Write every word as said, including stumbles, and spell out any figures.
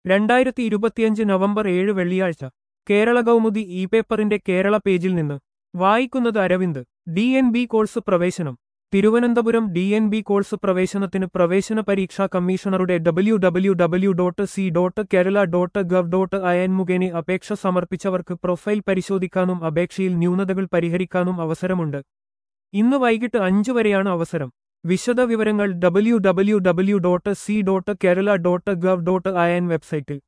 രണ്ടായിരത്തി ഇരുപത്തിയഞ്ച് നവംബർ ഏഴ് വെള്ളിയാഴ്ച കേരള കൗമുദി ഇ പേപ്പറിന്റെ കേരള പേജിൽ നിന്ന് വായിക്കുന്നത് Aravind. D N B course പ്രവേശനം. Thiruvananthapuram D N B course പ്രവേശനത്തിന് പ്രവേശന പരീക്ഷാ കമ്മീഷണറുടെ W W W dot C dot Kerala dot gov dot I N മുഖേന അപേക്ഷ സമർപ്പിച്ചവർക്ക് പ്രൊഫൈൽ പരിശോധിക്കാനും അപേക്ഷയിൽ ന്യൂനതകൾ പരിഹരിക്കാനും അവസരമുണ്ട്. ഇന്ന് വൈകിട്ട് അഞ്ചു വരെയാണ് അവസരം. വിശദ വിവരങ്ങൾ W W W dot C dot Kerala dot gov dot I N വെബ്സൈറ്റിൽ.